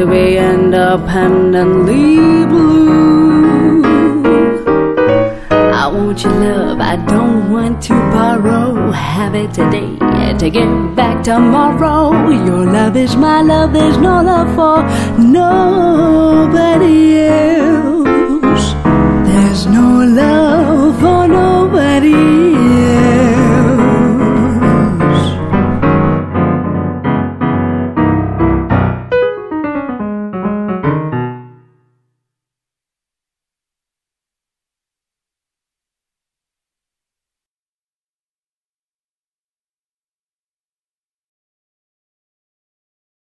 to be independently blue. I want your love, I don't want to borrow. Have it today to give back tomorrow. Your love is my love, there's no love for nobody else.